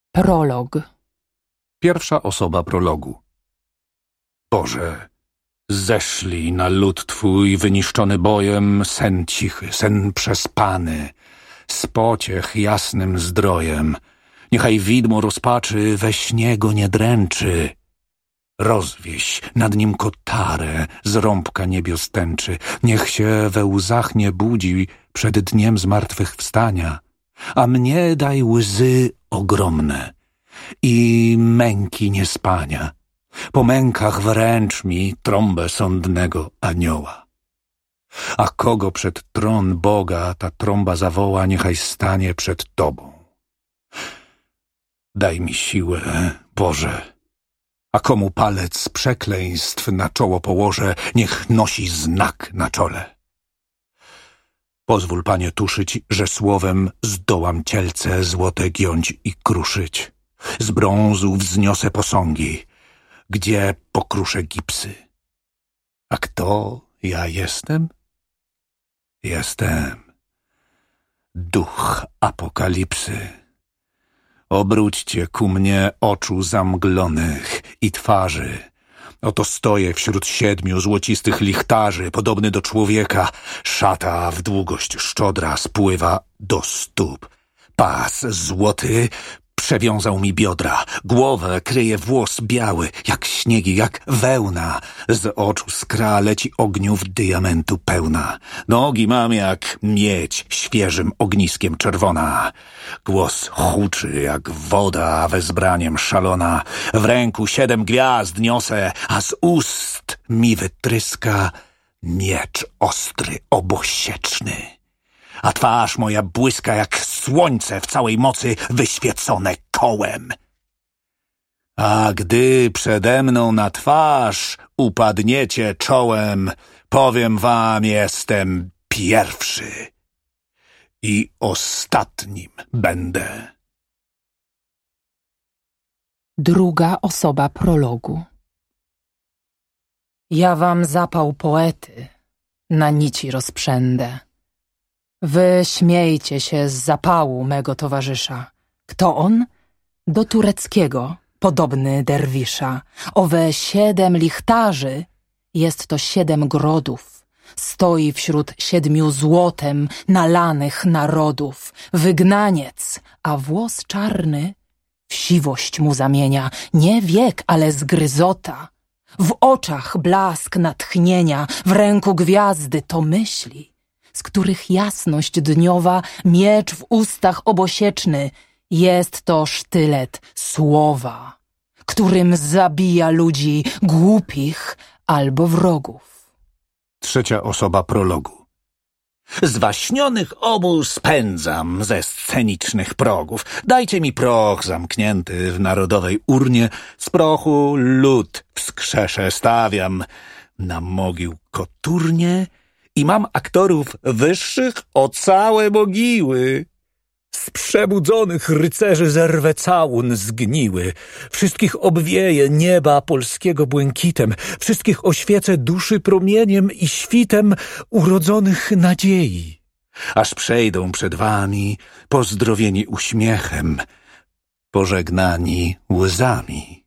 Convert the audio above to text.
Prolog. Pierwsza osoba prologu. Boże, zeszlij na lud Twój wyniszczony bojem sen cichy, sen przespany, z pociech jasnym zdrojem. Niechaj widmo rozpaczy we śnie go nie dręczy. Rozwieś nad nim kotarę z rąbka niebios tęczy. Niech się we łzach nie budzi przed dniem zmartwychwstania. A mnie daj łzy ogromne i męki niespania. Po mękach wręcz mi trąbę sądnego anioła. A kogo przed tron Boga ta trąba zawoła, niechaj stanie przed Tobą. Daj mi siłę, Boże, a komu palec przekleństw na czoło położę, niech nosi znak na czole. Pozwól, Panie, tuszyć, że słowem zdołam cielce złote giąć i kruszyć. Z brązu wzniosę posągi, gdzie pokruszę gipsy. A kto ja jestem? Jestem duch apokalipsy. Obróćcie ku mnie oczu zamglonych i twarzy. Oto stoję wśród 7 złocistych lichtarzy, podobny do człowieka. Szata w długość szczodra spływa do stóp. Pas złoty przewiązał mi biodra. Głowę kryje włos biały, jak śniegi, jak wełna. Z oczu skra leci ogniów diamentu pełna. Nogi mam jak miedź świeżym ogniskiem czerwona. Głos huczy jak woda wezbraniem szalona. W ręku 7 gwiazd niosę, a z ust mi wytryska miecz ostry, obosieczny. A twarz moja błyska jak słońce w całej mocy wyświecone kołem. A gdy przede mną na twarz upadniecie czołem, powiem wam, jestem pierwszy i ostatnim będę. Druga osoba prologu. Ja wam zapał poety na nici rozprzędę. Wy śmiejcie się z zapału mego towarzysza. Kto on? Do tureckiego, podobny derwisza. Owe 7 lichtarzy, jest to 7 grodów. Stoi wśród 7 złotem nalanych narodów. Wygnaniec, a włos czarny w siwość mu zamienia. Nie wiek, ale zgryzota. W oczach blask natchnienia, w ręku gwiazdy to myśli, z których jasność dniowa, miecz w ustach obosieczny, jest to sztylet słowa, którym zabija ludzi głupich albo wrogów. Trzecia osoba prologu. Zwaśnionych obu spędzam ze scenicznych progów. Dajcie mi proch zamknięty w narodowej urnie. Z prochu lud wskrzeszę stawiam na mogił koturnie i mam aktorów wyższych o całe mogiły. Z przebudzonych rycerzy zerwę całun zgniły. Wszystkich obwieję nieba polskiego błękitem. Wszystkich oświecę duszy promieniem i świtem urodzonych nadziei. Aż przejdą przed wami pozdrowieni uśmiechem, pożegnani łzami.